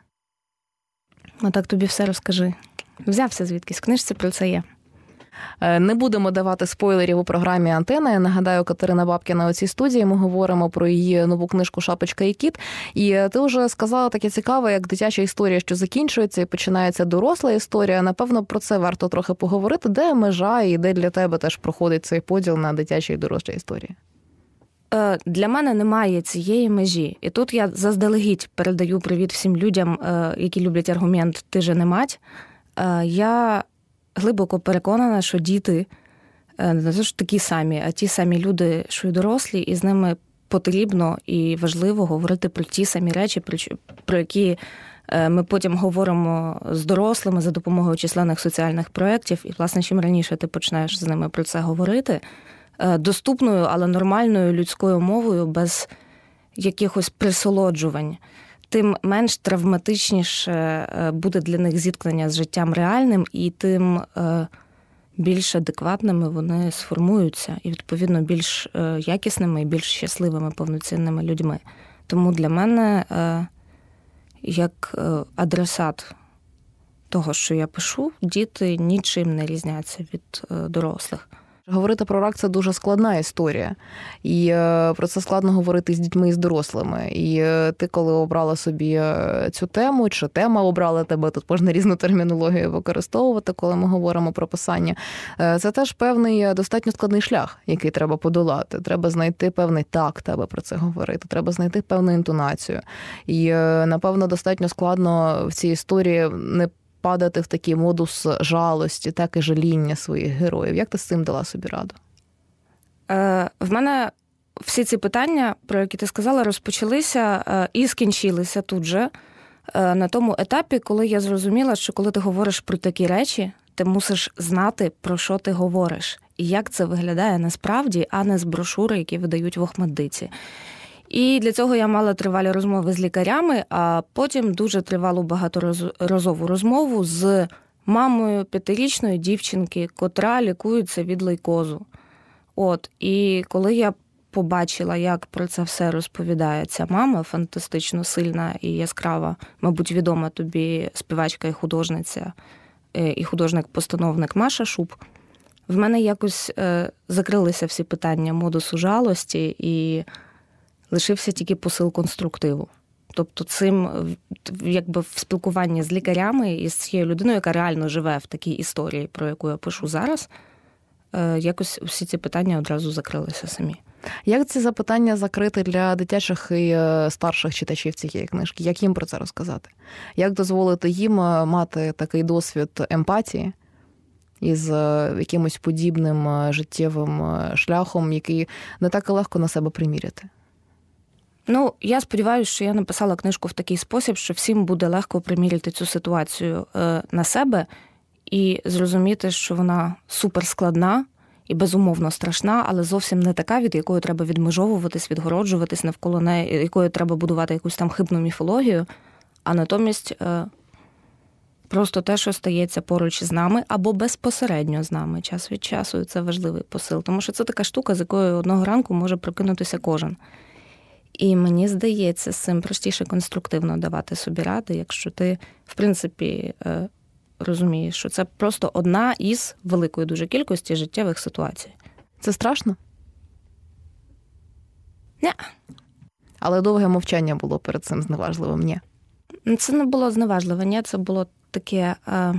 Ну так тобі все розкажи. Взявся звідкись, в книжці про це є. Не будемо давати спойлерів у програмі «Антена». Я нагадаю, Катерина Бабкіна у цій студії. Ми говоримо про її нову книжку «Шапочка і кіт». І ти вже сказала таке цікаве, як дитяча історія, що закінчується і починається доросла історія. Напевно, про це варто трохи поговорити. Де межа і де для тебе теж проходить цей поділ на дитячі і дорослі історії? Для мене немає цієї межі. І тут я заздалегідь передаю привіт всім людям, які люблять аргумент «ти же не мать». Я глибоко переконана, що діти не те, що такі самі, а ті самі люди, що й дорослі, і з ними потрібно і важливо говорити про ті самі речі, про які ми потім говоримо з дорослими за допомогою численних соціальних проєктів. І, власне, чим раніше ти почнеш з ними про це говорити, доступною, але нормальною людською мовою, без якихось присолоджувань, тим менш травматичніше буде для них зіткнення з життям реальним, і тим більш адекватними вони сформуються, і, відповідно, більш якісними і більш щасливими, повноцінними людьми. Тому для мене, як адресат того, що я пишу, діти нічим не різняться від дорослих. Говорити про рак – це дуже складна історія. І про це складно говорити з дітьми і з дорослими. І ти, коли обрала собі цю тему, чи тема обрала тебе, тут можна різну термінологію використовувати, коли ми говоримо про писання, це теж певний достатньо складний шлях, який треба подолати. Треба знайти певний такт, аби про це говорити. Треба знайти певну інтонацію. І, напевно, достатньо складно в цій історії не падати в такий модус жалості, так і жаління своїх героїв. Як ти з цим дала собі раду? Е, в мене всі ці питання, про які ти сказала, розпочалися е, і скінчилися тут же, е, на тому етапі, коли я зрозуміла, що коли ти говориш про такі речі, ти мусиш знати, про що ти говориш, і як це виглядає насправді, а не з брошури, які видають в Охмаддиті. І для цього я мала тривалі розмови з лікарями, а потім дуже тривалу багаторазову розмову з мамою п'ятирічної дівчинки, котра лікується від лейкозу. От, і коли я побачила, як про це все розповідає ця мама, фантастично сильна і яскрава, мабуть, відома тобі співачка і художниця, і художник-постановник Маша Шуб, в мене якось закрилися всі питання модусу жалості і лишився тільки посил конструктиву. Тобто цим, якби в спілкуванні з лікарями і з цією людиною, яка реально живе в такій історії, про яку я пишу зараз, якось всі ці питання одразу закрилися самі. Як ці запитання закрити для дитячих і старших читачів цієї книжки? Як їм про це розказати? Як дозволити їм мати такий досвід емпатії із якимось подібним життєвим шляхом, який не так і легко на себе приміряти? Ну, я сподіваюся, що я написала книжку в такий спосіб, що всім буде легко приміряти цю ситуацію на себе і зрозуміти, що вона суперскладна і безумовно страшна, але зовсім не така, від якої треба відмежовуватись, відгороджуватись, навколо неї, якої треба будувати якусь там хибну міфологію, а натомість просто те, що стається поруч з нами або безпосередньо з нами час від часу, і це важливий посил. Тому що це така штука, з якою одного ранку може прокинутися кожен. І мені здається, з цим простіше конструктивно давати собі ради, якщо ти, в принципі, розумієш, що це просто одна із великої дуже кількості життєвих ситуацій. Це страшно? Ні. Але довге мовчання було перед цим зневажливим, ні? Це не було зневажливе, ні, це було таке е...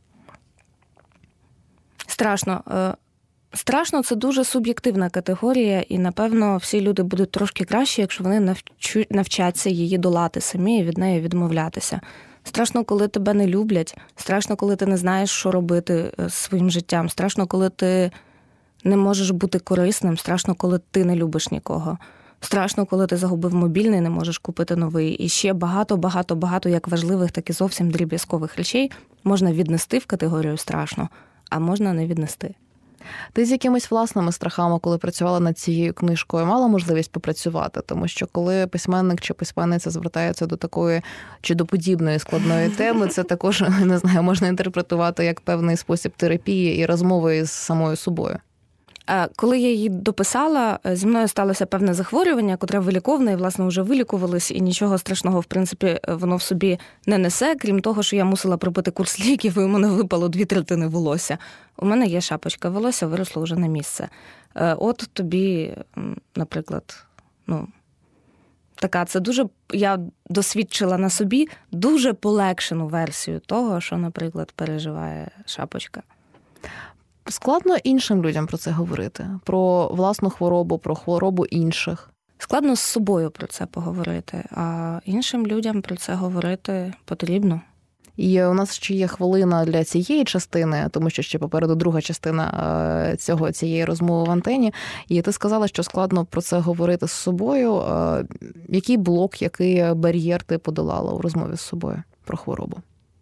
страшно. Е... Страшно – це дуже суб'єктивна категорія, і, напевно, всі люди будуть трошки кращі, якщо вони навчу... навчаться її долати самі і від неї відмовлятися. Страшно, коли тебе не люблять, страшно, коли ти не знаєш, що робити з своїм життям, страшно, коли ти не можеш бути корисним, страшно, коли ти не любиш нікого. Страшно, коли ти загубив мобільний, не можеш купити новий. І ще багато-багато-багато як важливих, так і зовсім дріб'язкових речей можна віднести в категорію страшно, а можна не віднести. Ти з якимись власними страхами, коли працювала над цією книжкою, мала можливість попрацювати? Тому що коли письменник чи письменниця звертається до такої чи до подібної складної теми, це також, не знаю, можна інтерпретувати як певний спосіб терапії і розмови з самою собою. Коли я її дописала, зі мною сталося певне захворювання, котре виліковне, і, власне, вже вилікувалось, і нічого страшного, в принципі, воно в собі не несе, крім того, що я мусила пропити курс ліків, і у мене випало дві третини волосся. У мене є шапочка, волосся виросло вже на місце. От тобі, наприклад, ну, така, це дуже, я досвідчила на собі дуже полегшену версію того, що, наприклад, переживає шапочка. Складно іншим людям про це говорити? Про власну хворобу, про хворобу інших? Складно з собою про це поговорити, а іншим людям про це говорити потрібно. І у нас ще є хвилина для цієї частини, тому що ще попереду друга частина цього, цієї розмови в антені. І ти сказала, що складно про це говорити з собою. Який блок, який бар'єр ти подолала у розмові з собою про хворобу?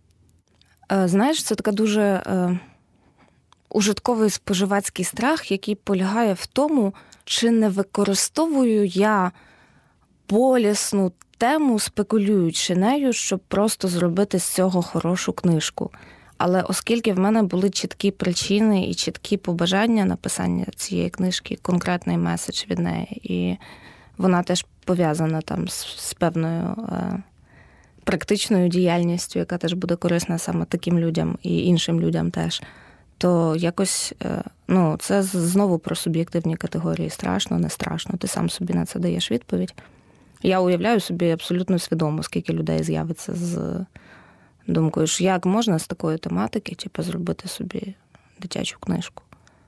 Знаєш, це така дуже ужитковий споживацький страх, який полягає в тому, чи не використовую я болісну тему, спекулюючи нею, щоб просто зробити з цього хорошу книжку. Але оскільки в мене були чіткі причини і чіткі побажання написання цієї книжки, конкретний меседж від неї, і вона теж пов'язана там з, з певною е, практичною діяльністю, яка теж буде корисна саме таким людям і іншим людям теж, то якось, ну, це знову про суб'єктивні категорії. Страшно, не страшно. Ти сам собі на це даєш відповідь. Я уявляю собі абсолютно свідомо, скільки людей з'явиться з думкою, що як можна з такої тематики, типу, зробити собі дитячу книжку.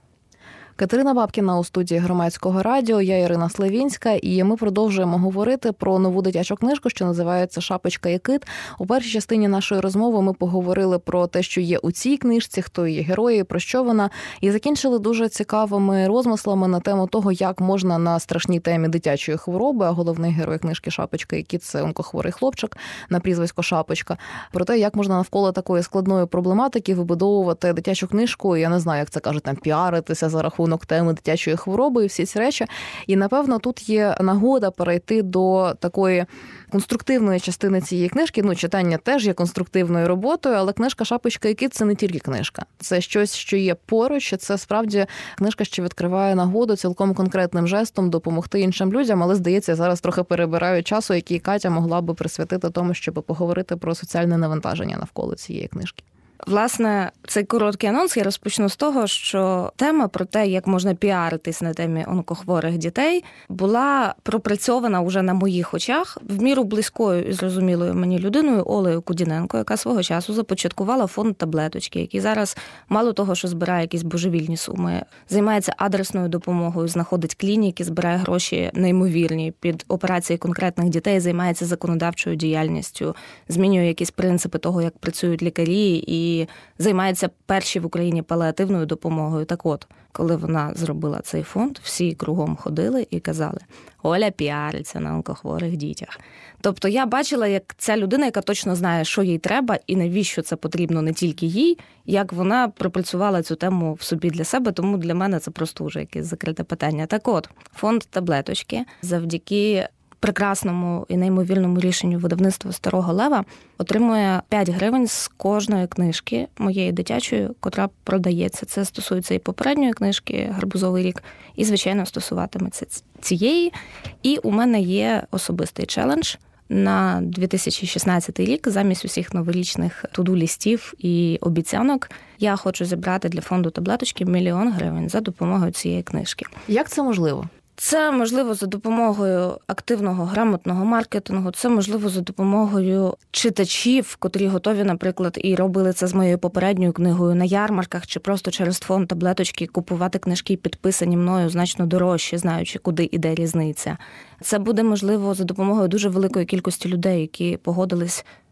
Катерина Бабкіна у студії Громадського радіо, я Ірина Славінська, і ми продовжуємо говорити про нову дитячу книжку, що називається «Шапочка і кит». У першій частині нашої розмови ми поговорили про те, що є у цій книжці, хто її герої, про що вона, і закінчили дуже цікавими розмислами на тему того, як можна на страшній темі дитячої хвороби, а головний герой книжки «Шапочка і кит» – це онкохворий хлопчик на прізвисько Шапочка, про те, як можна навколо такої складної проблематики вибудовувати дитячу книжку, я не знаю, як це кажуть, там, піаритися за рахунок теми дитячої хвороби і всі ці речі. І, напевно, тут є нагода перейти до такої конструктивної частини цієї книжки. Ну, читання теж є конструктивною роботою, але книжка «Шапочка і кит» – це не тільки книжка. Це щось, що є поруч, і це справді книжка, що відкриває нагоду цілком конкретним жестом допомогти іншим людям, але, здається, я зараз трохи перебираю часу, який Катя могла би присвятити тому, щоб поговорити про соціальне навантаження навколо цієї книжки. Власне, цей короткий анонс я розпочну з того, що тема про те, як можна піаритись на темі онкохворих дітей, була пропрацьована уже на моїх очах в міру близькою і зрозумілою мені людиною Олею Кудіненко, яка свого часу започаткувала фонд «Таблеточки», який зараз мало того, що збирає якісь божевільні суми, займається адресною допомогою, знаходить клініки, збирає гроші неймовірні під операції конкретних дітей, займається законодавчою діяльністю, змінює якісь принципи того, як працюють лікарі, і І займається перші в Україні паліативною допомогою. Так от, коли вона зробила цей фонд, всі кругом ходили і казали: Оля піариться на онкохворих дітях. Тобто я бачила, як ця людина, яка точно знає, що їй треба і навіщо це потрібно не тільки їй, як вона пропрацювала цю тему в собі для себе, тому для мене це просто вже якесь закрите питання. Так от, фонд «Таблеточки» завдяки прекрасному і неймовірному рішенню видавництва «Старого Лева» отримує п'ять гривень з кожної книжки моєї дитячої, котра продається. Це стосується і попередньої книжки «Гарбузовий рік», і, звичайно, стосуватиметься цієї. І у мене є особистий челендж на дві тисячі шістнадцятий рік. Замість усіх новорічних туду-лістів і обіцянок я хочу зібрати для фонду «Таблеточки» мільйон гривень за допомогою цієї книжки. Як це можливо? Це можливо за допомогою активного, грамотного маркетингу, це можливо за допомогою читачів, котрі готові, наприклад, і робили це з моєю попередньою книгою на ярмарках, чи просто через фонд «Таблеточки» купувати книжки, підписані мною, значно дорожче, знаючи, куди іде різниця. Це буде можливо за допомогою дуже великої кількості людей, які погодились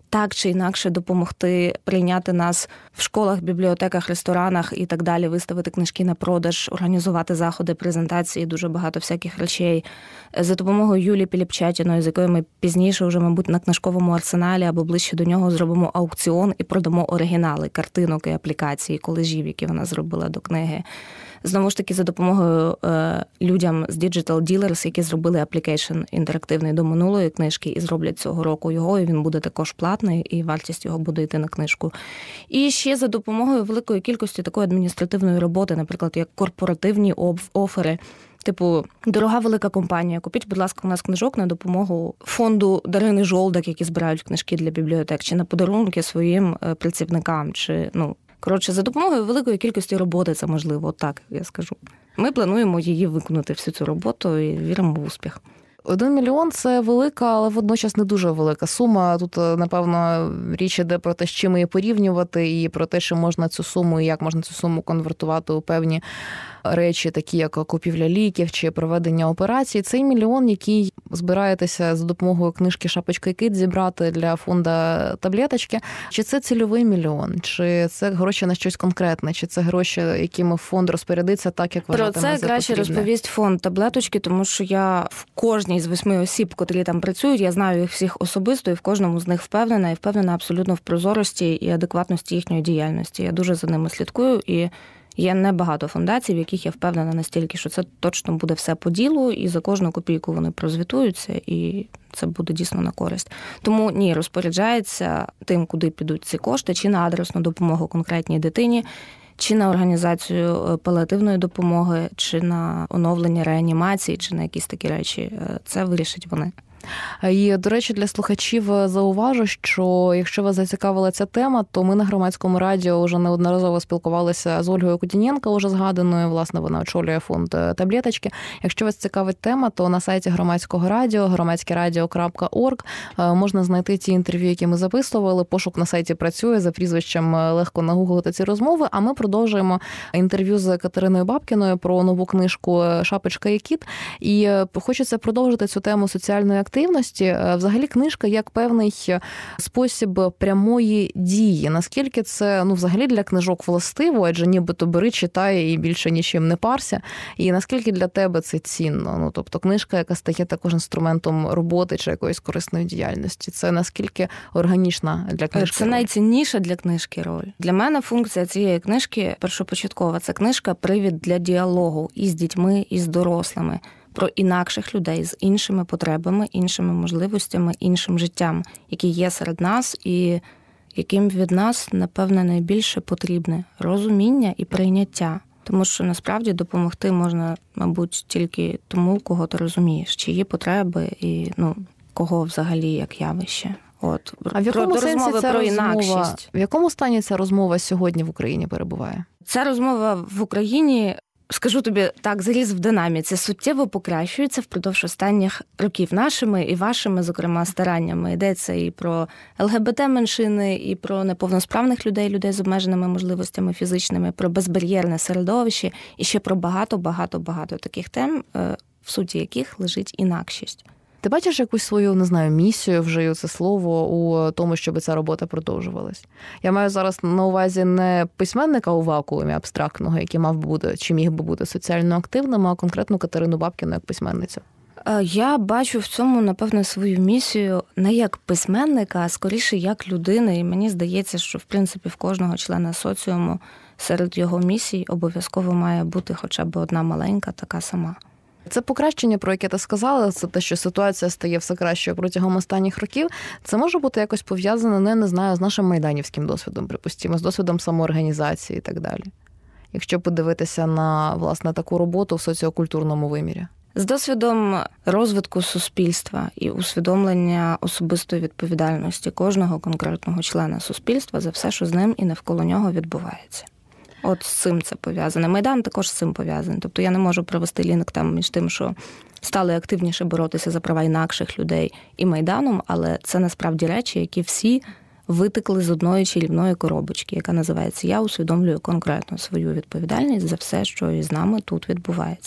так чи інакше допомогти прийняти нас в школах, бібліотеках, ресторанах і так далі, виставити книжки на продаж, організувати заходи, презентації, дуже багато всяких речей. За допомогою Юлії Піліпчатіної, з якою ми пізніше вже, мабуть, на книжковому арсеналі або ближче до нього зробимо аукціон і продамо оригінали картинок і аплікацій, колежів, які вона зробила до книги. Знову ж таки, за допомогою е, людям з Digital Dealers, які зробили аплікейшн інтерактивний до минулої книжки і зроблять цього року його, і він буде також платний, і вартість його буде йти на книжку. І ще за допомогою великої кількості такої адміністративної роботи, наприклад, як корпоративні офери. Типу, дорога велика компанія, купіть, будь ласка, у нас книжок на допомогу фонду Дарини Жолдак, які збирають книжки для бібліотек, чи на подарунки своїм працівникам, чи, ну, коротше, за допомогою великої кількості роботи це можливо, так я скажу. Ми плануємо її виконати, всю цю роботу, і віримо в успіх. Один мільйон – це велика, але водночас не дуже велика сума. Тут, напевно, річ іде про те, з чим її порівнювати, і про те, що можна цю суму, і як можна цю суму конвертувати у певні речі, такі як купівля ліків чи проведення операцій. Цей мільйон, який збираєтеся за допомогою книжки «Шапочка і кит» зібрати для фонду таблеточки, чи це цільовий мільйон, чи це гроші на щось конкретне, чи це гроші, якими фонд розпорядиться так, як вважатиме за потрібне? Про це краще розповість фонд таблеточки, тому що я в кожній з восьми осіб, котрі там працюють, я знаю їх всіх особисто, і в кожному з них впевнена, і впевнена абсолютно в прозорості і адекватності їхньої діяльності. Я дуже за ними слідкую, і є небагато фундацій, в яких я впевнена настільки, що це точно буде все по ділу, і за кожну копійку вони прозвітуються, і це буде дійсно на користь. Тому, ні, розпоряджається тим, куди підуть ці кошти, чи на адресну допомогу конкретній дитині, чи на організацію паліативної допомоги, чи на оновлення реанімації, чи на якісь такі речі. Це вирішать вони. І, до речі, для слухачів зауважу, що якщо вас зацікавила ця тема, то ми на Громадському радіо вже неодноразово спілкувалися з Ольгою Кудіненко, уже згаданою, власне, вона очолює фонд «Таблеточки». Якщо вас цікавить тема, то на сайті Громадського радіо, громадське радіо крапка орг, можна знайти ті інтерв'ю, які ми записували. Пошук на сайті працює, за прізвищем легко нагуглити ці розмови, а ми продовжуємо інтерв'ю з Катериною Бабкіною про нову книжку «Шапочка і кит». І хочеться продовжити цю тему соціальної активності. Взагалі книжка як певний спосіб прямої дії. Наскільки це, ну, взагалі для книжок властиво, адже нібито бери, читай і більше нічим не парся. І наскільки для тебе це цінно? Ну, тобто книжка, яка стає також інструментом роботи чи якоїсь корисної діяльності. Це наскільки органічна для книжки? Це найцінніша для книжки роль. Для мене функція цієї книжки першопочаткова. Це книжка «Привід для діалогу» і з дітьми, і з дорослими. Про інакших людей з іншими потребами, іншими можливостями, іншим життям, які є серед нас і яким від нас, напевне, найбільше потрібне розуміння і прийняття. Тому що, насправді, допомогти можна, мабуть, тільки тому, кого ти розумієш, чиї потреби і, ну, кого взагалі як явище. От. А в якому про, сенсі ця про розмова, в якому стані ця розмова сьогодні в Україні перебуває? Ця розмова в Україні, скажу тобі так, заріз в динаміці, суттєво покращується впродовж останніх років нашими і вашими, зокрема, стараннями. Йдеться і про ЛГБТ-меншини, і про неповносправних людей, людей з обмеженими можливостями фізичними, про безбар'єрне середовище, і ще про багато-багато-багато таких тем, в суті яких лежить інакшість. Ти бачиш якусь свою, не знаю, місію, вжию це слово, у тому, щоб ця робота продовжувалась? Я маю зараз на увазі не письменника у вакуумі абстрактного, який мав би бути, чи міг би бути соціально активним, а конкретно Катерину Бабкіну як письменницю. Я бачу в цьому, напевно, свою місію не як письменника, а скоріше як людини. І мені здається, що, в принципі, в кожного члена соціуму серед його місій обов'язково має бути хоча б одна маленька така сама. Це покращення, про яке ти сказала, це те, що ситуація стає все кращою протягом останніх років. Це може бути якось пов'язане, не, не знаю, з нашим майданівським досвідом, припустимо, з досвідом самоорганізації і так далі. Якщо подивитися на, власне, таку роботу в соціокультурному вимірі. З досвідом розвитку суспільства і усвідомлення особистої відповідальності кожного конкретного члена суспільства за все, що з ним і навколо нього відбувається. От з цим це пов'язане. Майдан також з цим пов'язаний. Тобто я не можу провести лінк там між тим, що стали активніше боротися за права інакших людей і Майданом, але це насправді речі, які всі витекли з одної чарівної коробочки, яка називається «Я усвідомлюю конкретно свою відповідальність за все, що із нами тут відбувається».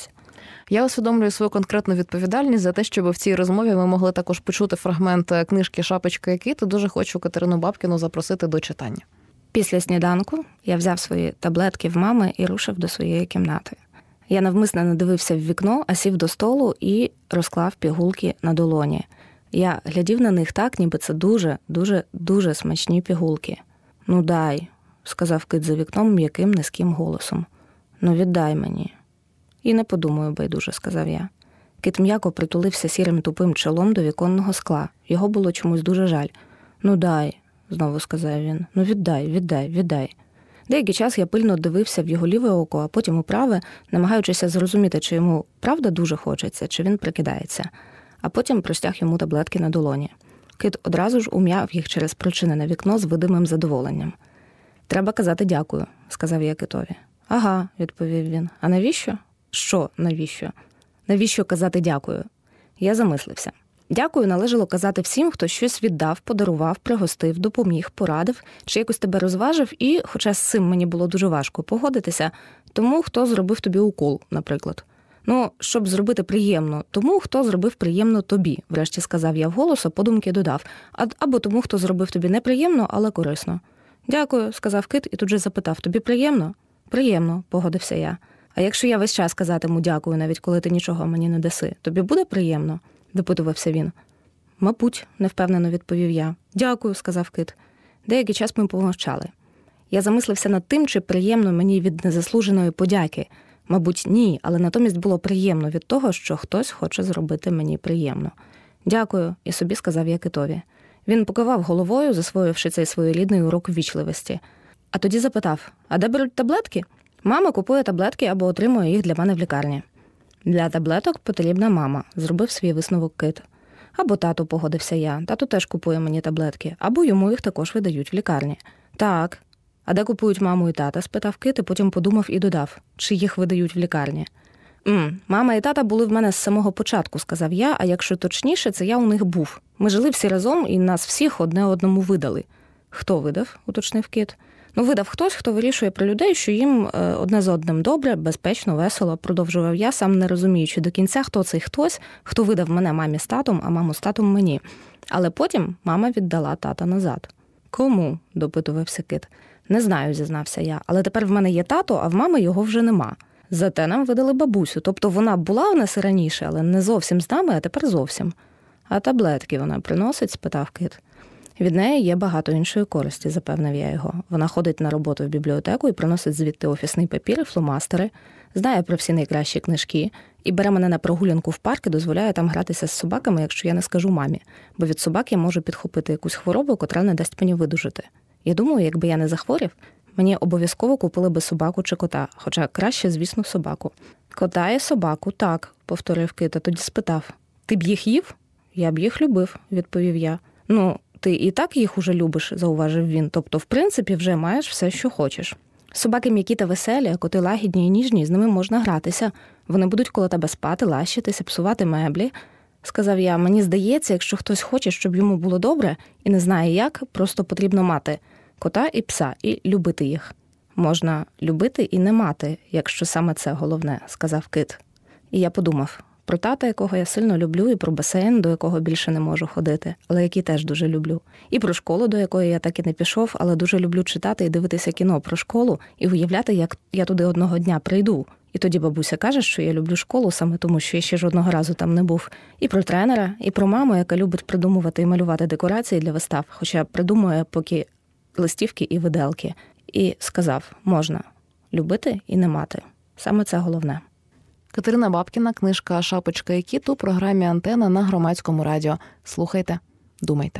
Я усвідомлюю свою конкретну відповідальність за те, щоб в цій розмові ми могли також почути фрагмент книжки «Шапочка і кіт», і дуже хочу Катерину Бабкіну запросити до читання. Після сніданку я взяв свої таблетки в мами і рушив до своєї кімнати. Я навмисно не дивився в вікно, а сів до столу і розклав пігулки на долоні. Я глядів на них так, ніби це дуже, дуже, дуже смачні пігулки. «Ну дай», – сказав кит за вікном м'яким низьким голосом. «Ну віддай мені». «І не подумаю, байдуже», – сказав я. Кит м'яко притулився сірим тупим чолом до віконного скла. Його було чомусь дуже жаль. «Ну дай», – знову сказав він. «Ну віддай, віддай, віддай». Деякий час я пильно дивився в його ліве око, а потім у праве, намагаючися зрозуміти, чи йому правда дуже хочеться, чи він прикидається. А потім простяг йому таблетки на долоні. Кит одразу ж ум'яв їх через прочинене вікно з видимим задоволенням. «Треба казати дякую», – сказав я китові. «Ага», – відповів він. «А навіщо?» «Що навіщо?» «Навіщо казати дякую?» Я замислився. Дякую належало казати всім, хто щось віддав, подарував, пригостив, допоміг, порадив, чи якось тебе розважив і, хоча з цим мені було дуже важко погодитися, тому, хто зробив тобі укол, наприклад. Ну, щоб зробити приємно, тому, хто зробив приємно тобі, врешті сказав я вголос, а подумки додав, або тому, хто зробив тобі неприємно, але корисно. «Дякую», – сказав кит і тут же запитав, «Тобі приємно?» «Приємно», – погодився я. «А якщо я весь час казатиму дякую, навіть коли ти нічого мені не даси, тобі буде приємно?» – допитувався він. «Мабуть», – невпевнено відповів я. «Дякую», – сказав кит. Деякий час ми помовчали. Я замислився над тим, чи приємно мені від незаслуженої подяки. Мабуть, ні, але натомість було приємно від того, що хтось хоче зробити мені приємно. «Дякую», – і собі сказав я китові. Він покивав головою, засвоївши цей своєрідний урок ввічливості. А тоді запитав, а де беруть таблетки? Мама купує таблетки або отримує їх для мене в лікарні. Для таблеток потрібна мама, зробив свій висновок кит. Або тато, погодився я. Тато теж купує мені таблетки, або йому їх також видають в лікарні. Так. А де купують маму і тата? Спитав кит, і потім подумав і додав, чи їх видають в лікарні. «М, мама і тата були в мене з самого початку», – сказав я, а якщо точніше, це я у них був. Ми жили всі разом, і нас всіх одне одному видали. «Хто видав?» – уточнив кит. «Ну, видав хтось, хто вирішує про людей, що їм одне з одним добре, безпечно, весело», – продовжував я, сам не розуміючи до кінця, хто цей хтось, хто видав мене мамі з татом, а маму з татом мені. Але потім мама віддала тата назад. «Кому?» – допитувався кит. «Не знаю», – зізнався я, але тепер в мене є тато, а в мами його вже нема. Зате нам видали бабусю, тобто вона була у нас і раніше, але не зовсім з нами, а тепер зовсім. «А таблетки вона приносить?» – спитав кит. «Від неї є багато іншої користі», – запевнив я його. «Вона ходить на роботу в бібліотеку і приносить звідти офісний папір і фломастери, знає про всі найкращі книжки і бере мене на прогулянку в парк і дозволяє там гратися з собаками, якщо я не скажу мамі, бо від собак я можу підхопити якусь хворобу, котра не дасть мені видужити. Я думаю, якби я не захворів, мені обов'язково купили би собаку чи кота, хоча краще, звісно, собаку». «Кота і собаку, так», – повторив кит, а тоді спитав. «Ти б їх їв?» «Я б їх любив», – відповів я. «Ну, ти і так їх уже любиш», – зауважив він, «тобто, в принципі, вже маєш все, що хочеш. Собаки м'які та веселі, а коти лагідні і ніжні, з ними можна гратися. Вони будуть коло тебе спати, лащитися, псувати меблі», – сказав я. «Мені здається, якщо хтось хоче, щоб йому було добре і не знає як, просто потрібно мати кота і пса і любити їх». «Можна любити і не мати, якщо саме це головне», – сказав кит. І я подумав про тата, якого я сильно люблю, і про басейн, до якого більше не можу ходити, але який теж дуже люблю. І про школу, до якої я так і не пішов, але дуже люблю читати і дивитися кіно про школу, і уявляти, як я туди одного дня прийду. І тоді бабуся каже, що я люблю школу саме тому, що я ще жодного разу там не був. І про тренера, і про маму, яка любить придумувати і малювати декорації для вистав, хоча придумує поки листівки і виделки. І сказав, можна любити і не мати. Саме це головне. Катерина Бабкіна, книжка «Шапочка і кіт» у програмі «Антена» на Громадському радіо. Слухайте, думайте.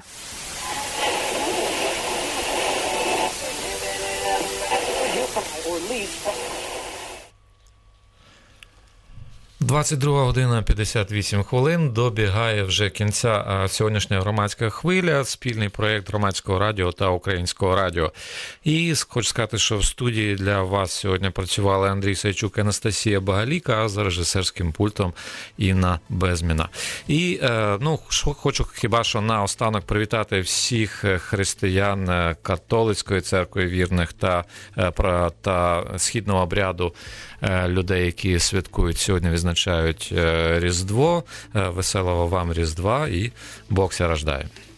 двадцять друга година п'ятдесят вісім хвилин, добігає вже кінця сьогоднішня громадська хвиля, спільний проєкт Громадського радіо та Українського радіо. І хочу сказати, що в студії для вас сьогодні працювали Андрій Сайчук і Анастасія Багаліка, а за режисерським пультом Інна Безміна. І, ну, хочу хіба що наостанок привітати всіх християн католицької церкви вірних та, та східного обряду людей, які святкують сьогодні, відзначають зустрічають Різдво. Веселого вам Різдва і Бог ся рождає.